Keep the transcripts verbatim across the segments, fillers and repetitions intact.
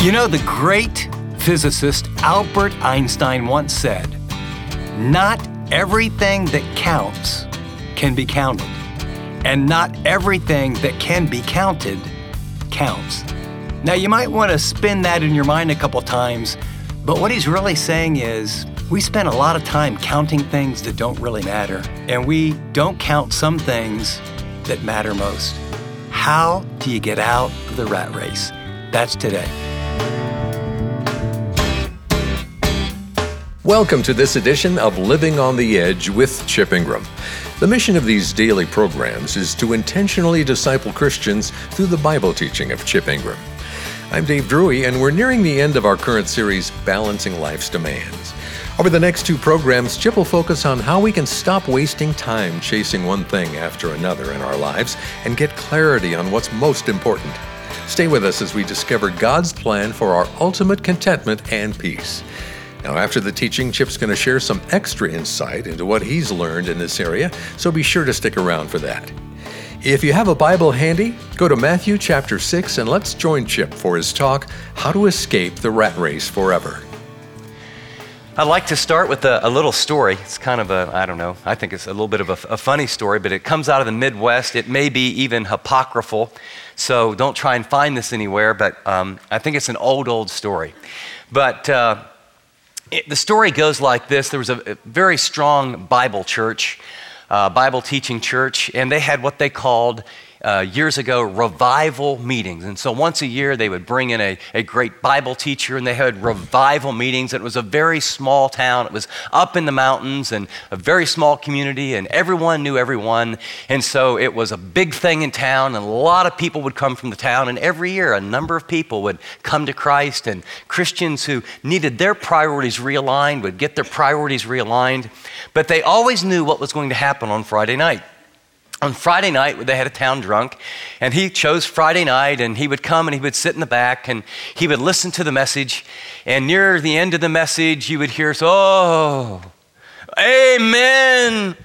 You know, the great physicist Albert Einstein once said, "Not everything that counts can be counted, and not everything that can be counted counts." Now, you might want to spin that in your mind a couple times, but what he's really saying is, we spend a lot of time counting things that don't really matter, and we don't count some things that matter most. How do you get out of the rat race? That's today. Welcome to this edition of Living on the Edge with Chip Ingram. The mission of these daily programs is to intentionally disciple Christians through the Bible teaching of Chip Ingram. I'm Dave Drury, and we're nearing the end of our current series, Balancing Life's Demands. Over the next two programs, Chip will focus on how we can stop wasting time chasing one thing after another in our lives and get clarity on what's most important. Stay with us as we discover God's plan for our ultimate contentment and peace. Now, after the teaching, Chip's going to share some extra insight into what he's learned in this area, so be sure to stick around for that. If you have a Bible handy, go to Matthew chapter six and let's join Chip for his talk, How to Escape the Rat Race Forever. I'd like to start with a, a little story. It's kind of a, I don't know, I think it's a little bit of a, a funny story, but it comes out of the Midwest. It may be even apocryphal, so don't try and find this anywhere, but um, I think it's an old, old story. But uh, it, the story goes like this. There was a, a very strong Bible church, uh, Bible teaching church, and they had what they called Uh, years ago, revival meetings. And so once a year, they would bring in a, a great Bible teacher, and they had revival meetings. It was a very small town. It was up in the mountains and a very small community, and everyone knew everyone. And so it was a big thing in town, and a lot of people would come from the town. And every year, a number of people would come to Christ, and Christians who needed their priorities realigned would get their priorities realigned. But they always knew what was going to happen on Friday night. On Friday night, they had a town drunk, and he chose Friday night, and he would come and he would sit in the back, and he would listen to the message, and near the end of the message, you would hear, "Oh, amen.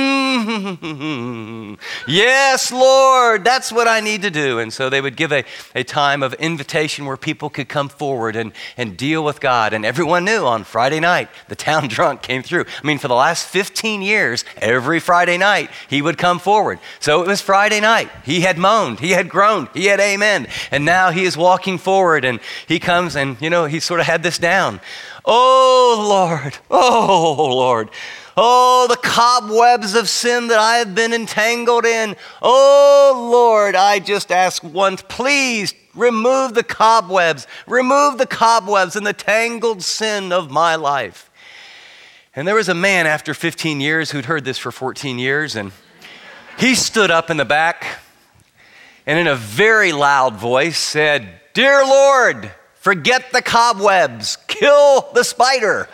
Mm-hmm. Yes, Lord, that's what I need to do." And so they would give a, a time of invitation where people could come forward and, and deal with God. And everyone knew on Friday night, the town drunk came through. I mean, for the last fifteen years, every Friday night, he would come forward. So it was Friday night. He had moaned, he had groaned, he had amen. And now he is walking forward, and he comes and, you know, he sort of had this down. "Oh, Lord, oh, Lord, oh, the cobwebs of sin that I have been entangled in. Oh, Lord, I just ask once, please remove the cobwebs, remove the cobwebs and the tangled sin of my life." And there was a man after fifteen years who'd heard this for fourteen years, and he stood up in the back and in a very loud voice said, "Dear Lord, forget the cobwebs, kill the spider."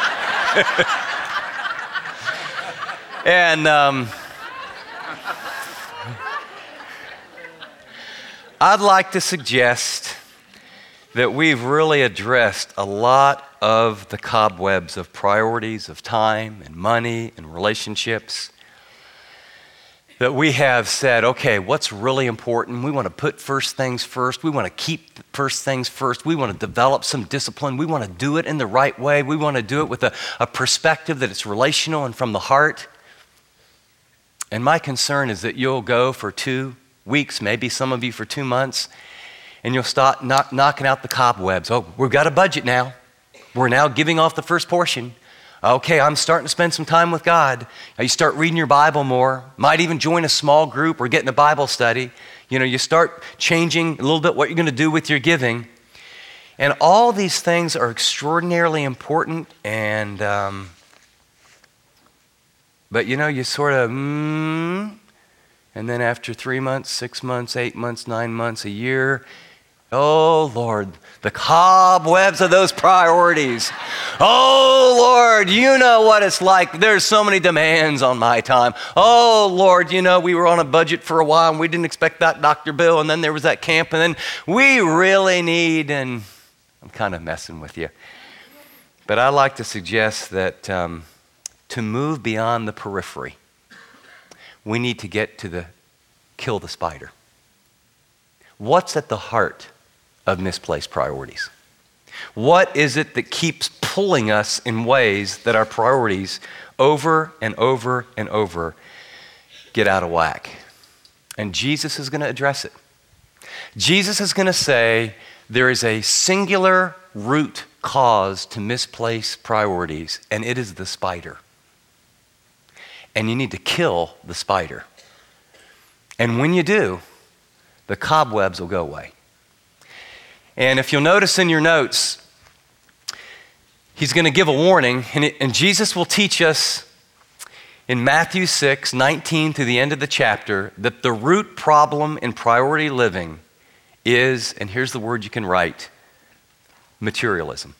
And um, I'd like to suggest that we've really addressed a lot of the cobwebs of priorities, of time and money and relationships. That we have said, okay, what's really important? We want to put first things first. We want to keep first things first. We want to develop some discipline. We want to do it in the right way. We want to do it with a, a perspective that it's relational and from the heart. And my concern is that you'll go for two weeks, maybe some of you for two months, and you'll start knock, knocking out the cobwebs. Oh, we've got a budget now. We're now giving off the first portion. Okay, I'm starting to spend some time with God. You start reading your Bible more. Might even join a small group or get in a Bible study. You know, you start changing a little bit what you're going to do with your giving. And all these things are extraordinarily important. And, um, but you know, you sort of, mm, and then after three months, six months, eight months, nine months, a year, oh, Lord, the cobwebs of those priorities. Oh, Lord, you know what it's like. There's so many demands on my time. Oh, Lord, you know, we were on a budget for a while, and we didn't expect that doctor bill, and then there was that camp, and then we really need, and I'm kind of messing with you. But I'd like to suggest that um, to move beyond the periphery, we need to get to the kill the spider. What's at the heart of misplaced priorities? What is it that keeps pulling us in ways that our priorities over and over and over get out of whack? And Jesus is going to address it. Jesus is going to say there is a singular root cause to misplaced priorities, and it is the spider. And you need to kill the spider. And when you do, the cobwebs will go away. And if you'll notice in your notes, he's going to give a warning, and, it, and Jesus will teach us in Matthew six, nineteen through the end of the chapter, that the root problem in priority living is, and here's the word you can write, materialism.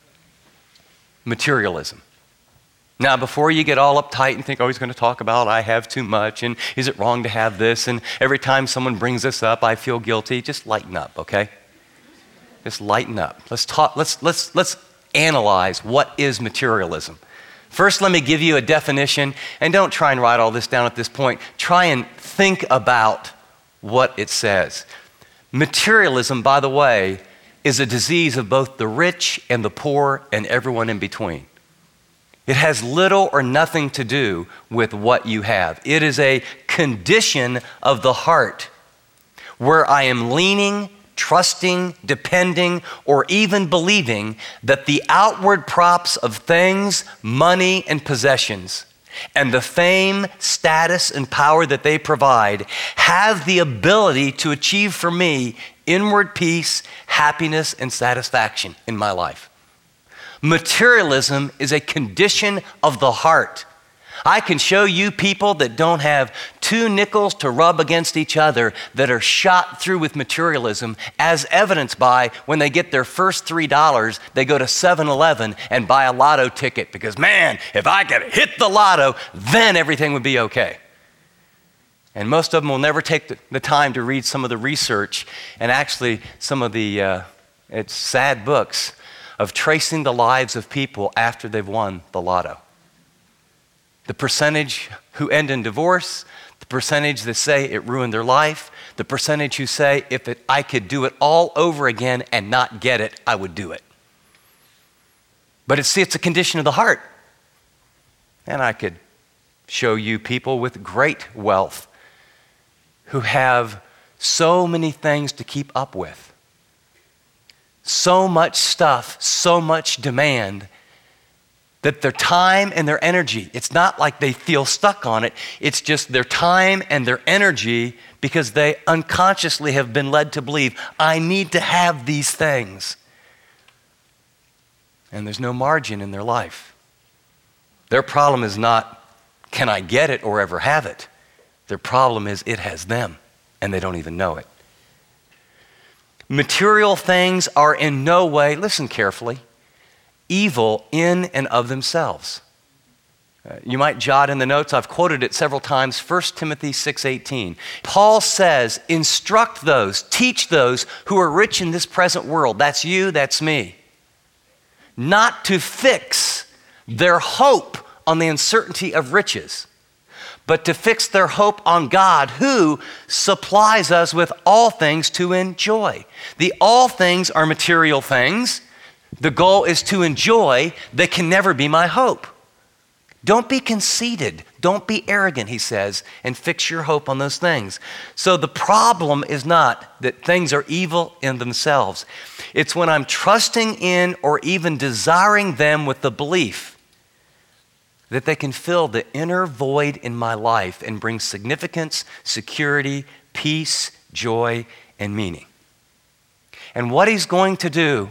Materialism. Now, before you get all uptight and think, oh, he's going to talk about I have too much, and is it wrong to have this, and every time someone brings this up, I feel guilty, just lighten up, okay? Just lighten up. Let's talk, let's, let's, let's analyze what is materialism. First, let me give you a definition, and don't try and write all this down at this point. Try and think about what it says. Materialism, by the way, is a disease of both the rich and the poor and everyone in between. It has little or nothing to do with what you have. It is a condition of the heart where I am leaning, trusting, depending, or even believing that the outward props of things, money, and possessions, and the fame, status, and power that they provide have the ability to achieve for me inward peace, happiness, and satisfaction in my life. Materialism is a condition of the heart. I can show you people that don't have two nickels to rub against each other that are shot through with materialism, as evidenced by when they get their first three dollars, they go to seven eleven and buy a lotto ticket because, man, if I could hit the lotto, then everything would be okay. And most of them will never take the, the time to read some of the research and actually some of the uh, it's sad books of tracing the lives of people after they've won the lotto. The percentage who end in divorce, the percentage that say it ruined their life, the percentage who say if it, I could do it all over again and not get it, I would do it. But it's, see, it's a condition of the heart. And I could show you people with great wealth who have so many things to keep up with. So much stuff, so much demand, that their time and their energy, it's not like they feel stuck on it, it's just their time and their energy because they unconsciously have been led to believe, I need to have these things. And there's no margin in their life. Their problem is not, can I get it or ever have it? Their problem is it has them, and they don't even know it. Material things are in no way, listen carefully, evil in and of themselves. Uh, you might jot in the notes, I've quoted it several times, First Timothy six eighteen. Paul says, instruct those, teach those who are rich in this present world, that's you, that's me, not to fix their hope on the uncertainty of riches, but to fix their hope on God, who supplies us with all things to enjoy. The all things are material things. The goal is to enjoy. They can never be my hope. Don't be conceited. Don't be arrogant, he says, and fix your hope on those things. So the problem is not that things are evil in themselves. It's when I'm trusting in or even desiring them with the belief that they can fill the inner void in my life and bring significance, security, peace, joy, and meaning. And what he's going to do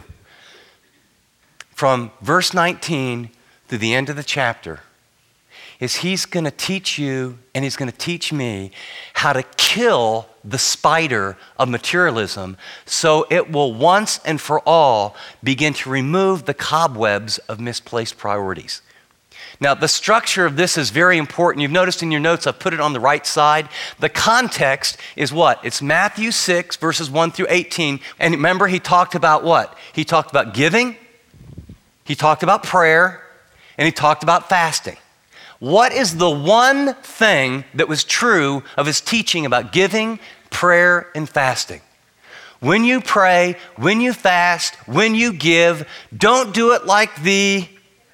from verse nineteen through the end of the chapter is he's going to teach you and he's going to teach me how to kill the spider of materialism so it will once and for all begin to remove the cobwebs of misplaced priorities. Now, the structure of this is very important. You've noticed in your notes, I've put it on the right side. The context is what? It's Matthew six, verses one through eighteen. And remember, he talked about what? He talked about giving, he talked about prayer, and he talked about fasting. What is the one thing that was true of his teaching about giving, prayer, and fasting? When you pray, when you fast, when you give, don't do it like the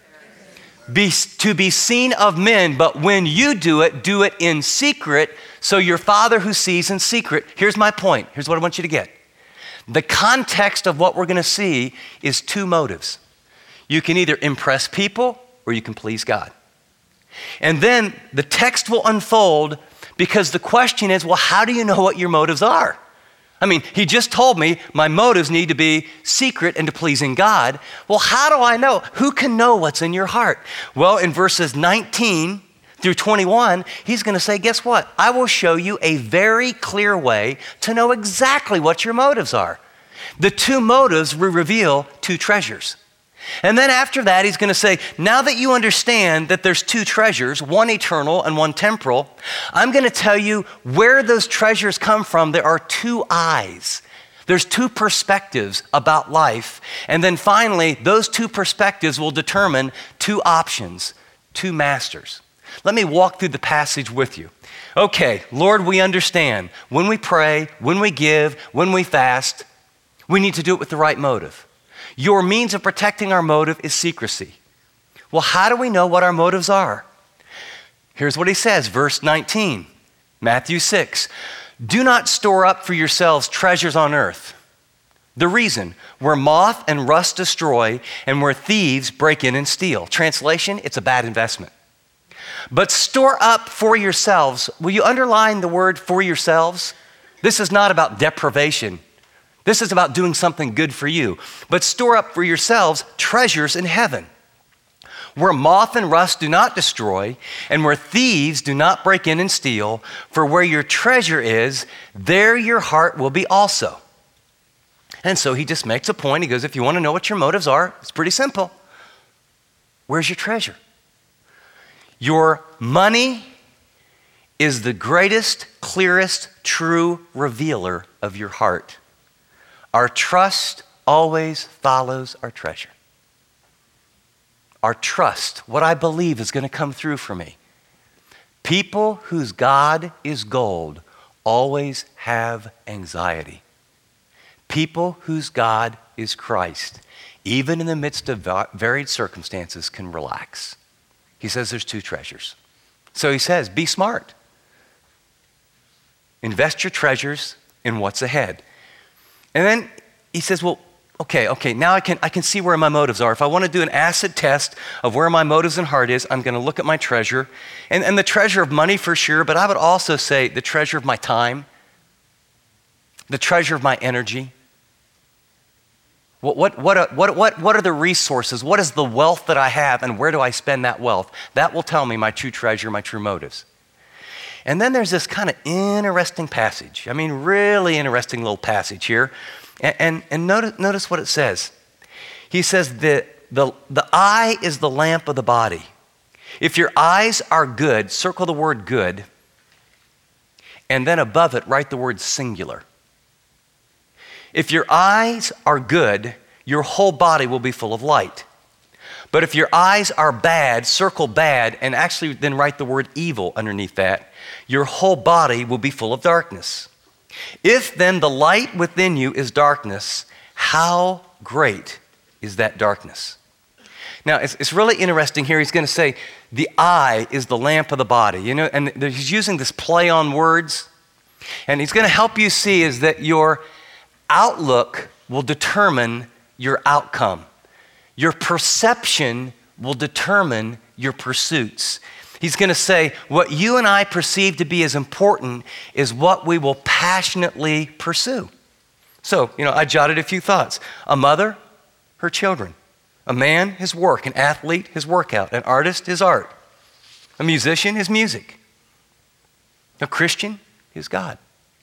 be, to be seen of men, but when you do it, do it in secret, so your Father who sees in secret. Here's my point. Here's what I want you to get. The context of what we're going to see is two motives. You can either impress people or you can please God. And then the text will unfold because the question is, well, how do you know what your motives are? I mean, he just told me my motives need to be secret and to pleasing God. Well, how do I know? Who can know what's in your heart? Well, in verses nineteen through twenty-one, he's going to say, guess what? I will show you a very clear way to know exactly what your motives are. The two motives will reveal two treasures. And then after that, he's going to say, now that you understand that there's two treasures, one eternal and one temporal, I'm going to tell you where those treasures come from. There are two eyes. There's two perspectives about life. And then finally, those two perspectives will determine two options, two masters. Let me walk through the passage with you. Okay, Lord, we understand when we pray, when we give, when we fast, we need to do it with the right motive. Your means of protecting our motive is secrecy. Well, how do we know what our motives are? Here's what he says, verse nineteen, Matthew six. Do not store up for yourselves treasures on earth. The reason, where moth and rust destroy and where thieves break in and steal. Translation, it's a bad investment. But store up for yourselves. Will you underline the word for yourselves? This is not about deprivation. This is about doing something good for you. But store up for yourselves treasures in heaven, where moth and rust do not destroy, and where thieves do not break in and steal. For where your treasure is, there your heart will be also. And so he just makes a point. He goes, if you want to know what your motives are, it's pretty simple. Where's your treasure? Your money is the greatest, clearest, true revealer of your heart. Our trust always follows our treasure. Our trust, what I believe is going to come through for me. People whose God is gold always have anxiety. People whose God is Christ, even in the midst of varied circumstances, can relax. He says there's two treasures. So he says, be smart. Invest your treasures in what's ahead. And then he says, well, okay, okay, now I can, I can see where my motives are. If I want to do an acid test of where my motives and heart is, I'm going to look at my treasure. And, and the treasure of money for sure, but I would also say the treasure of my time, the treasure of my energy. What, what, what, what, what, what are the resources? What is the wealth that I have, and where do I spend that wealth? That will tell me my true treasure, my true motives. And then there's this kind of interesting passage. I mean, really interesting little passage here. And, and, and notice, notice what it says. He says that the, the eye is the lamp of the body. If your eyes are good, circle the word good, and then above it, write the word singular. If your eyes are good, your whole body will be full of light. But if your eyes are bad, circle bad, and actually then write the word evil underneath that, your whole body will be full of darkness. If then the light within you is darkness, how great is that darkness? Now, it's, it's really interesting here. He's going to say the eye is the lamp of the body. You know, and he's using this play on words. And he's going to help you see is that your outlook will determine your outcome. Your perception will determine your pursuits. He's going to say what you and I perceive to be as important is what we will passionately pursue. So, you know, I jotted a few thoughts. A mother, her children. A man, his work. An athlete, his workout. An artist, his art. A musician, his music. A Christian, his God.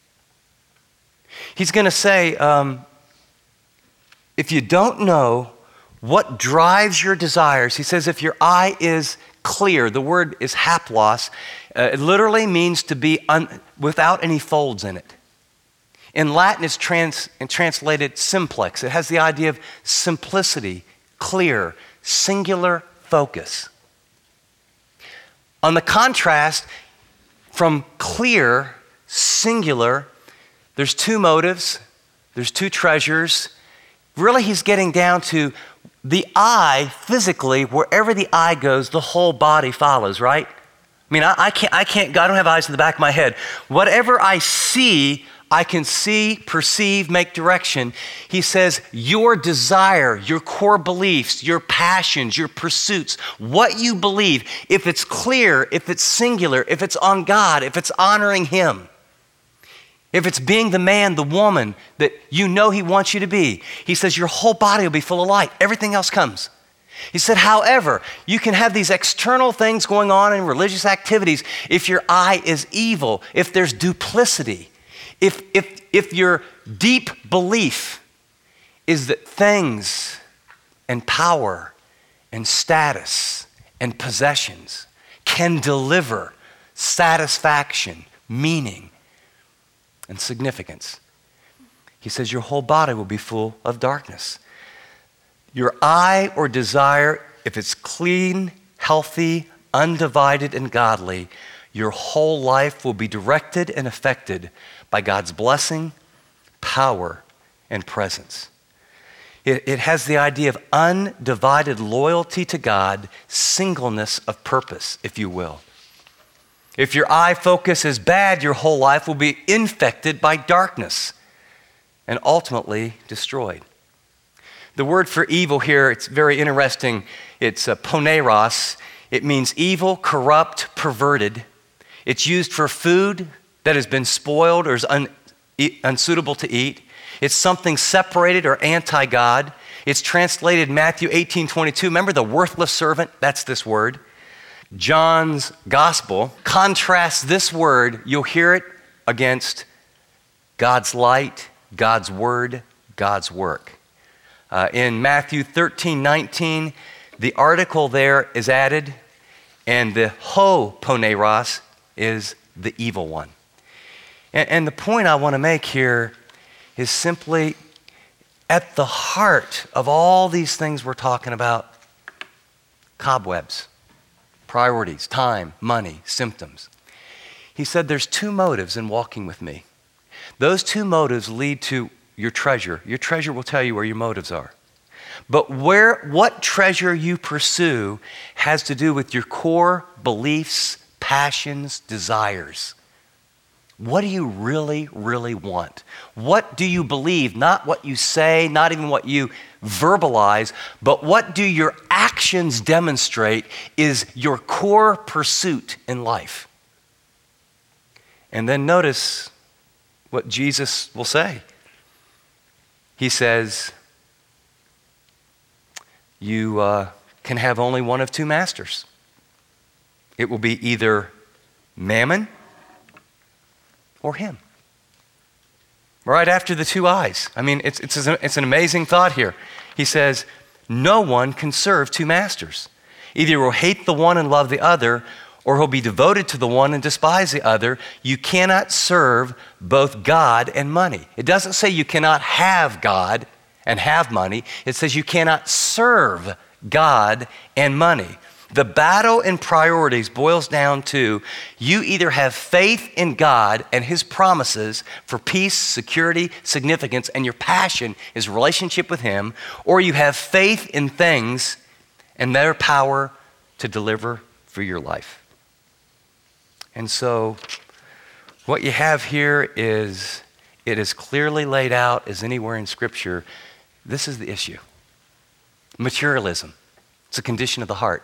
He's going to say, um, if you don't know what drives your desires, he says if your eye is clear, the word is haplos, uh, it literally means to be un- without any folds in it. In Latin, it's trans- translated simplex. It has the idea of simplicity, clear, singular focus. On the contrast, from clear, singular, there's two motives, There's two treasures. Really, he's getting down to the eye physically, wherever the eye goes, the whole body follows, right? I mean, I, I can't, I can't, I don't have eyes in the back of my head. Whatever I see, I can see, perceive, make direction. He says, your desire, your core beliefs, your passions, your pursuits, what you believe, if it's clear, if it's singular, if it's on God, if it's honoring Him, if it's being the man, the woman that you know He wants you to be, he says your whole body will be full of light. Everything else comes. He said, however, you can have these external things going on in religious activities if your eye is evil, if there's duplicity, if, if, if your deep belief is that things and power and status and possessions can deliver satisfaction, meaning, and significance. He says your whole body will be full of darkness. Your eye or desire, if it's clean, healthy, undivided, and godly, your whole life will be directed and affected by God's blessing, power, and presence. It, it has the idea of undivided loyalty to God, singleness of purpose, if you will. If your eye focus is bad, your whole life will be infected by darkness and ultimately destroyed. The word for evil here, it's very interesting. It's uh, poneros. It means evil, corrupt, perverted. It's used for food that has been spoiled or is un, e- unsuitable to eat. It's something separated or anti-God. It's translated in Matthew eighteen twenty-two. Remember the worthless servant? That's this word. John's gospel contrasts this word, you'll hear it, against God's light, God's word, God's work. Uh, in Matthew thirteen nineteen, the article there is added, and the ho poneros is the evil one. And, and the point I want to make here is simply at the heart of all these things we're talking about, cobwebs. Priorities, time, money, symptoms. He said there's two motives in walking with me. Those two motives lead to your treasure. Your treasure will tell you where your motives are. But where, what treasure you pursue has to do with your core beliefs, passions, desires. What do you really, really want? What do you believe? Not what you say, not even what you verbalize, but what do your actions demonstrate is your core pursuit in life. And then notice what Jesus will say. He says, you uh, can have only one of two masters. It will be either mammon or him. Right after the two eyes. I mean, it's, it's, it's an amazing thought here. He says, no one can serve two masters. Either he'll hate the one and love the other, or he'll be devoted to the one and despise the other. You cannot serve both God and money. It doesn't say you cannot have God and have money. It says you cannot serve God and money. The battle in priorities boils down to you either have faith in God and His promises for peace, security, significance, and your passion is relationship with Him, or you have faith in things and their power to deliver for your life. And so what you have here is, it is clearly laid out as anywhere in Scripture. This is the issue. Materialism. It's a condition of the heart.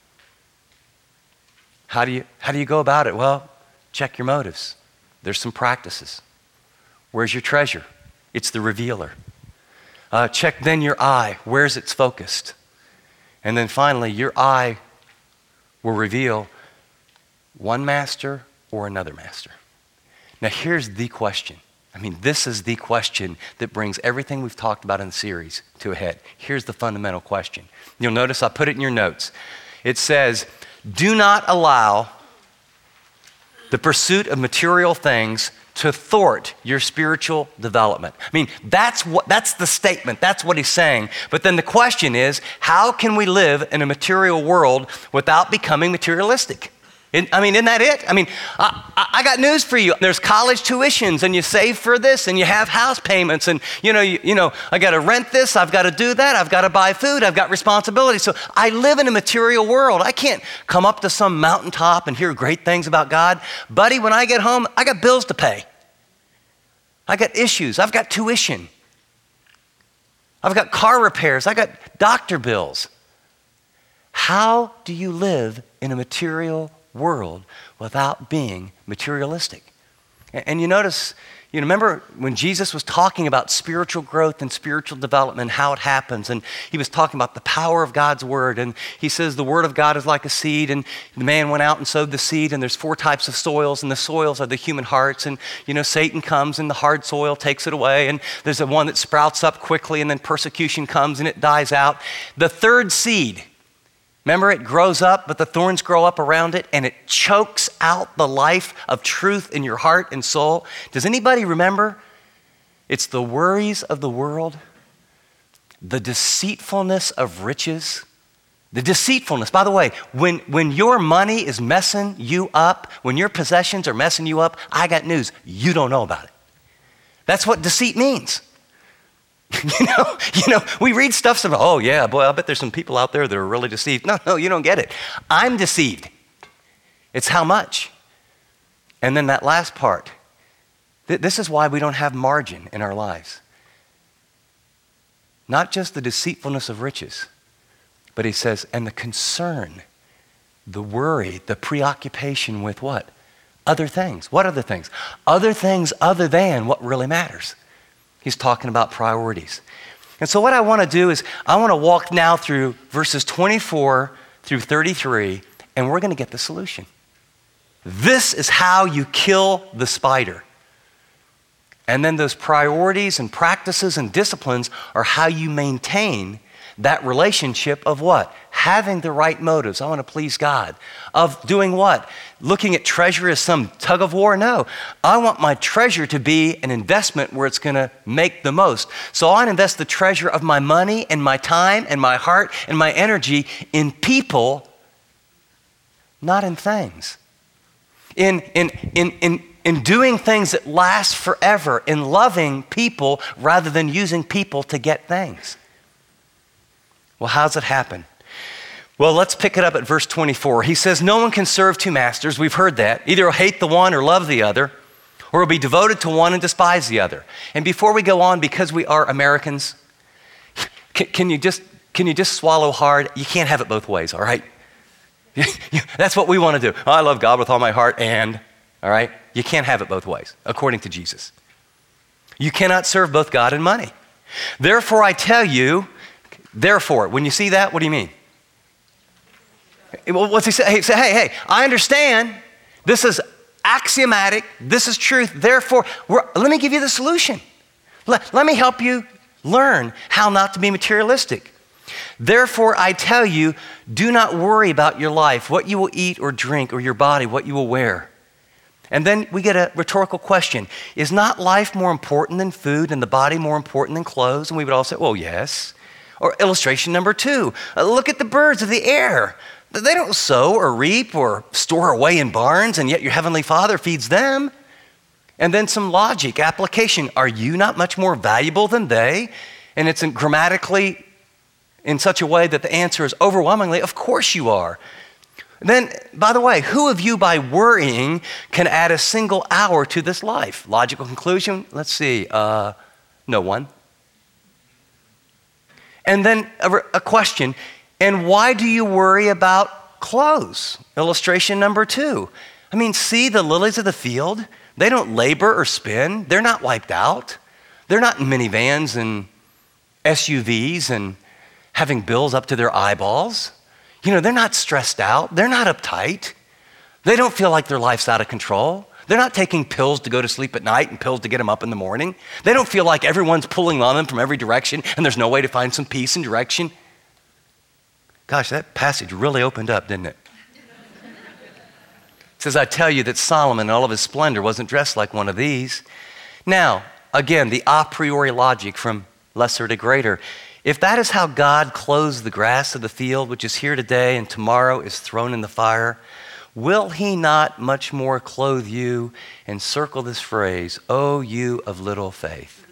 How do you, how do you go about it? Well, check your motives. There's some practices. Where's your treasure? It's the revealer. Uh, check then your eye. Where's it's focused? And then finally, your eye will reveal one master or another master. Now here's the question. I mean, this is the question that brings everything we've talked about in the series to a head. Here's the fundamental question. You'll notice I put it in your notes. It says, do not allow the pursuit of material things to thwart your spiritual development. I mean, that's what that's the statement. That's what he's saying. But then the question is, how can we live in a material world without becoming materialistic? In- I mean, isn't that it? I mean, I, I I got news for you. There's college tuitions, and you save for this, and you have house payments, and you know, you, you know, I got to rent this, I've got to do that, I've got to buy food, I've got responsibilities. So I live in a material world. I can't come up to some mountaintop and hear great things about God. Buddy, when I get home, I got bills to pay. I got issues. I've got tuition. I've got car repairs. I got doctor bills. How do you live in a material world without being materialistic? And, and you notice, you remember when Jesus was talking about spiritual growth and spiritual development, how it happens, and he was talking about the power of God's word, and he says the word of God is like a seed, and the man went out and sowed the seed, and there's four types of soils, and the soils are the human hearts, and you know, Satan comes and the hard soil takes it away, and there's the one that sprouts up quickly, and then persecution comes and it dies out. The third seed, remember, it grows up, but the thorns grow up around it, and it chokes out the life of truth in your heart and soul. Does anybody remember? It's the worries of the world, the deceitfulness of riches. The deceitfulness, by the way, when, when your money is messing you up, when your possessions are messing you up, I got news, you don't know about it. That's what deceit means. You know, you know, we read stuff, some, oh yeah, boy, I bet there's some people out there that are really deceived. No, no, you don't get it. I'm deceived. It's how much. And then that last part, th- this is why we don't have margin in our lives. Not just the deceitfulness of riches, but he says, and the concern, the worry, the preoccupation with what? Other things. What other things? Other things other than what really matters. He's talking about priorities. And so what I want to do is I want to walk now through verses twenty-four through thirty-three, and we're going to get the solution. This is how you kill the spider. And then those priorities and practices and disciplines are how you maintain that relationship of what? Having the right motives. I want to please God. Of doing what? Looking at treasure as some tug of war? No. I want my treasure to be an investment where it's going to make the most. So I invest the treasure of my money and my time and my heart and my energy in people, not in things. In, in, in, in, in doing things that last forever, in loving people rather than using people to get things. Well, how's it happen? Well, let's pick it up at verse twenty-four. He says, no one can serve two masters. We've heard that. Either he'll hate the one or love the other, or he'll be devoted to one and despise the other. And before we go on, because we are Americans, can, can you just can you just swallow hard? You can't have it both ways, all right? That's what we want to do. Oh, I love God with all my heart and, all right? You can't have it both ways, according to Jesus. You cannot serve both God and money. Therefore, I tell you, therefore, when you see that, what do you mean? What's he say? He say, hey, hey, I understand. This is axiomatic. This is truth. Therefore, we're, let me give you the solution. Let, let me help you learn how not to be materialistic. Therefore, I tell you, do not worry about your life, what you will eat or drink, or your body, what you will wear. And then we get a rhetorical question. Is not life more important than food and the body more important than clothes? And we would all say, well, yes. Or illustration number two, uh, look at the birds of the air. They don't sow or reap or store away in barns, and yet your heavenly Father feeds them. And then some logic, application. Are you not much more valuable than they? And it's in grammatically in such a way that the answer is overwhelmingly, of course you are. Then, by the way, who of you by worrying can add a single hour to this life? Logical conclusion, let's see, uh, no one. And then a, a question, and why do you worry about clothes? Illustration number two. I mean, see the lilies of the field? They don't labor or spin. They're not wiped out. They're not in minivans and S U Vs and having bills up to their eyeballs. You know, they're not stressed out. They're not uptight. They don't feel like their life's out of control. They're not taking pills to go to sleep at night and pills to get them up in the morning. They don't feel like everyone's pulling on them from every direction and there's no way to find some peace and direction. Gosh, that passage really opened up, didn't it? It says, I tell you that Solomon in all of his splendor wasn't dressed like one of these. Now, again, the a priori logic from lesser to greater. If that is how God clothes the grass of the field, which is here today and tomorrow is thrown in the fire, will he not much more clothe you? And circle this phrase, O you of little faith.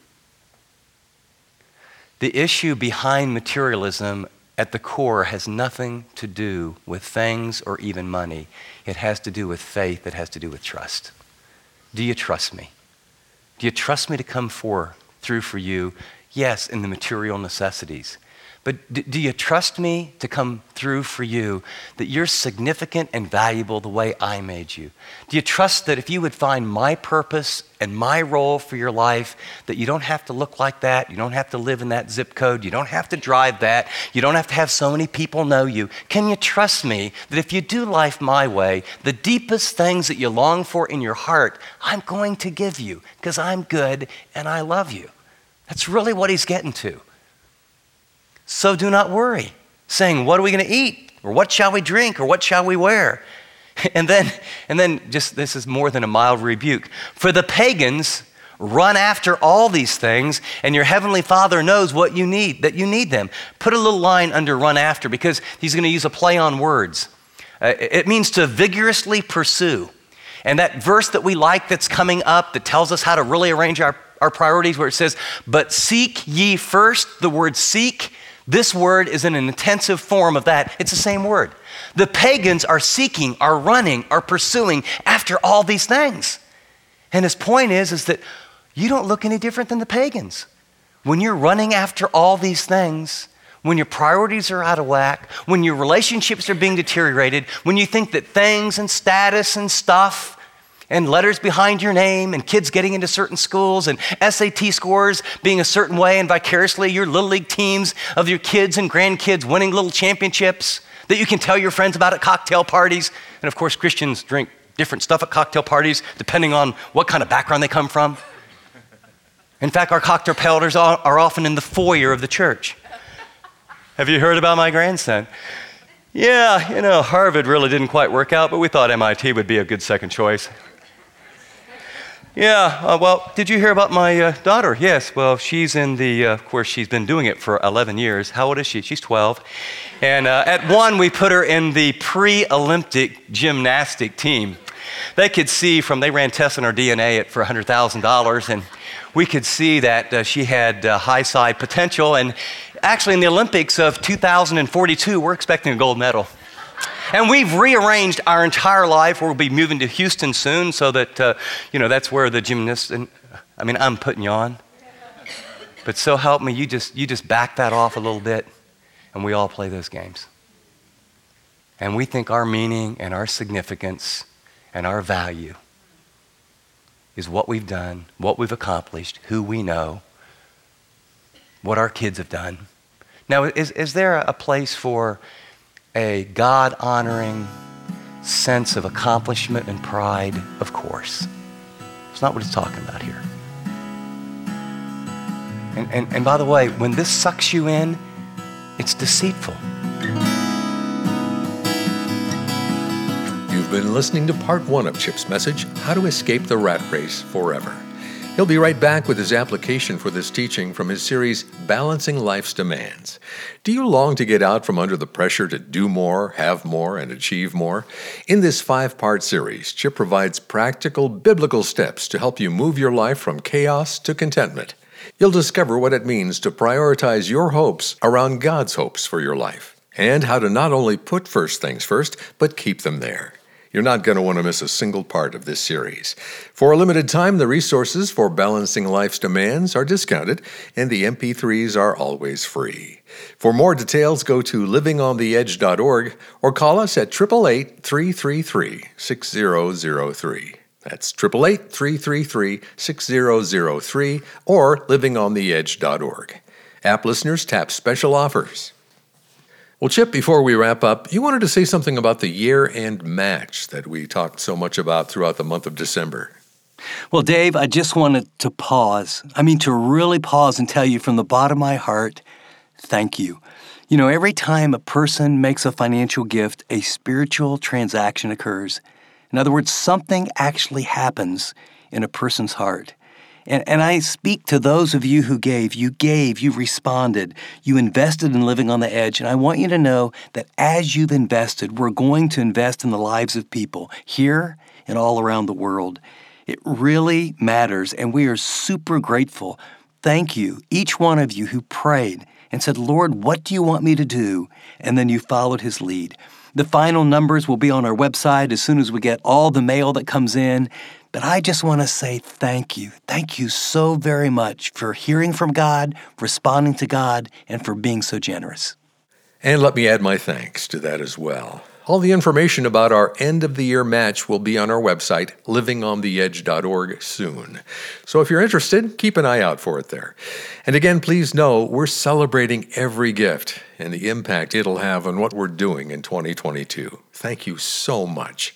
The issue behind materialism at the core has nothing to do with things or even money. It has to do with faith. It has to do with trust. Do you trust me? Do you trust me to come for, through for you? Yes, in the material necessities. But do, do you trust me to come through for you, that you're significant and valuable the way I made you? Do you trust that if you would find my purpose and my role for your life, that you don't have to look like that, you don't have to live in that zip code, you don't have to drive that, you don't have to have so many people know you? Can you trust me that if you do life my way, the deepest things that you long for in your heart, I'm going to give you because I'm good and I love you? That's really what he's getting to. So do not worry, saying, what are we going to eat? Or what shall we drink? Or what shall we wear? And then, and then just, this is more than a mild rebuke. For the pagans run after all these things, and your heavenly Father knows what you need, that you need them. Put a little line under run after, because he's going to use a play on words. Uh, it means to vigorously pursue. And that verse that we like that's coming up that tells us how to really arrange our, our priorities, where it says, but seek ye first, the word seek, this word is in an intensive form of that. It's the same word. The pagans are seeking, are running, are pursuing after all these things. And his point is, is that you don't look any different than the pagans. When you're running after all these things, when your priorities are out of whack, when your relationships are being deteriorated, when you think that things and status and stuff and letters behind your name and kids getting into certain schools and S A T scores being a certain way and vicariously your little league teams of your kids and grandkids winning little championships that you can tell your friends about at cocktail parties. And of course, Christians drink different stuff at cocktail parties depending on what kind of background they come from. In fact, our cocktail parties are often in the foyer of the church. Have you heard about my grandson? Yeah, you know, Harvard really didn't quite work out, but we thought M I T would be a good second choice. Yeah, uh, well, did you hear about my uh, daughter? Yes, well, she's in the, uh, of course, she's been doing it for eleven years. How old is she? She's twelve. And uh, at one, we put her in the pre-Olympic gymnastic team. They could see from, they ran tests on her D N A at, for one hundred thousand dollars, and we could see that uh, she had uh, high side potential. And actually, in the Olympics of two thousand forty-two, we're expecting a gold medal. And we've rearranged our entire life. We'll be moving to Houston soon, so that, uh, you know, that's where the gymnasts, and I mean, I'm putting you on. But so help me, you just, you just back that off a little bit, and we all play those games. And we think our meaning and our significance and our value is what we've done, what we've accomplished, who we know, what our kids have done. Now, is, is there a place for a God-honoring sense of accomplishment and pride? Of course. It's not what he's talking about here. And, and, and by the way, when this sucks you in, it's deceitful. You've been listening to part one of Chip's message, How to Escape the Rat Race Forever. He'll be right back with his application for this teaching from his series, Balancing Life's Demands. Do you long to get out from under the pressure to do more, have more, and achieve more? In this five-part series, Chip provides practical biblical steps to help you move your life from chaos to contentment. You'll discover what it means to prioritize your hopes around God's hopes for your life, and how to not only put first things first, but keep them there. You're not going to want to miss a single part of this series. For a limited time, the resources for Balancing Life's Demands are discounted, and the M P threes are always free. For more details, go to living on the edge dot org or call us at eight eight eight, three three three, six zero zero three. That's eight eight eight, three three three, six zero zero three or living on the edge dot org. App listeners tap special offers. Well, Chip, before we wrap up, you wanted to say something about the year-end match that we talked so much about throughout the month of December. Well, Dave, I just wanted to pause. I mean, to really pause and tell you from the bottom of my heart, thank you. You know, every time a person makes a financial gift, a spiritual transaction occurs. In other words, something actually happens in a person's heart. And, and I speak to those of you who gave. You gave, you responded, you invested in living on the edge. And I want you to know that as you've invested, we're going to invest in the lives of people here and all around the world. It really matters, and we are super grateful. Thank you, each one of you who prayed and said, Lord, what do you want me to do? And then you followed his lead. The final numbers will be on our website as soon as we get all the mail that comes in. But I just want to say thank you. Thank you so very much for hearing from God, responding to God, and for being so generous. And let me add my thanks to that as well. All the information about our end-of-the-year match will be on our website, living on the edge dot org, soon. So if you're interested, keep an eye out for it there. And again, please know we're celebrating every gift and the impact it'll have on what we're doing in twenty twenty-two. Thank you so much.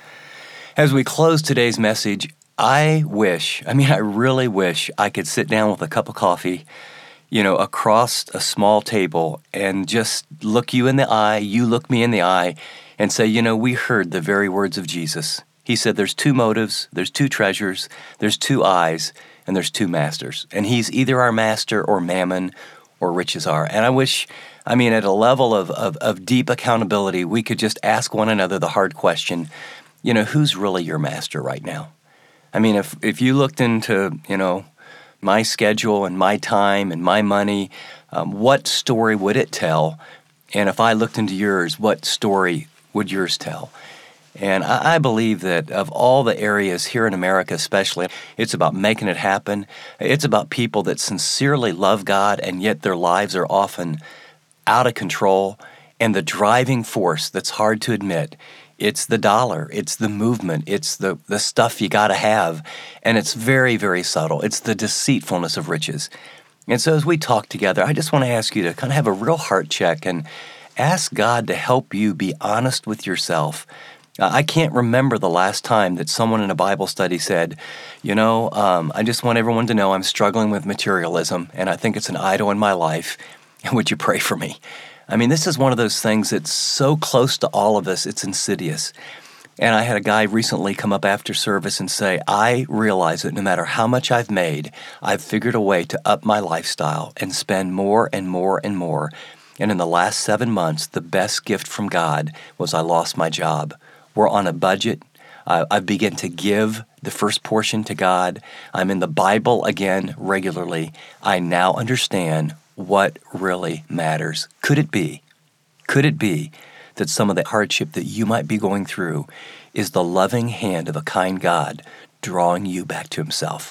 As we close today's message, I wish, I mean, I really wish I could sit down with a cup of coffee, you know, across a small table and just look you in the eye, you look me in the eye, and say, you know, we heard the very words of Jesus. He said there's two motives, there's two treasures, there's two eyes, and there's two masters. And he's either our master or mammon or riches are. And I wish, I mean, at a level of, of, of deep accountability, we could just ask one another the hard question, you know, who's really your master right now? I mean, if if you looked into, you know, my schedule and my time and my money, um, what story would it tell? And if I looked into yours, what story would yours tell? And I, I believe that of all the areas here in America especially, it's about making it happen. It's about people that sincerely love God, and yet their lives are often out of control. And the driving force that's hard to admit, it's the dollar, it's the movement, it's the, the stuff you got to have. And it's very, very subtle. It's the deceitfulness of riches. And so as we talk together, I just want to ask you to kind of have a real heart check and ask God to help you be honest with yourself. Uh, I can't remember the last time that someone in a Bible study said, you know, um, I just want everyone to know I'm struggling with materialism, and I think it's an idol in my life. Would you pray for me? I mean, this is one of those things that's so close to all of us, it's insidious. And I had a guy recently come up after service and say, I realize that no matter how much I've made, I've figured a way to up my lifestyle and spend more and more and more. And in the last seven months, the best gift from God was I lost my job. We're on a budget. Uh, I begin to give the first portion to God. I'm in the Bible again regularly. I now understand what really matters. Could it be, could it be that some of the hardship that you might be going through is the loving hand of a kind God drawing you back to himself?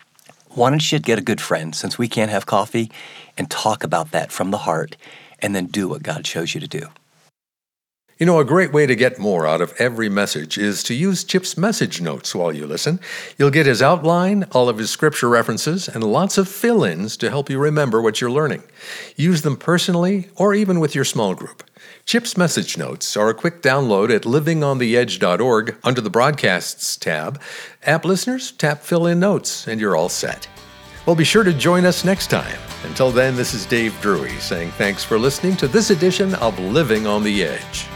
Why don't you get a good friend, since we can't have coffee, and talk about that from the heart, and then do what God shows you to do. You know, a great way to get more out of every message is to use Chip's message notes while you listen. You'll get his outline, all of his scripture references, and lots of fill-ins to help you remember what you're learning. Use them personally or even with your small group. Chip's message notes are a quick download at living on the edge dot org under the Broadcasts tab. App listeners, tap Fill-in Notes, and you're all set. Well, be sure to join us next time. Until then, this is Dave Drury saying thanks for listening to this edition of Living on the Edge.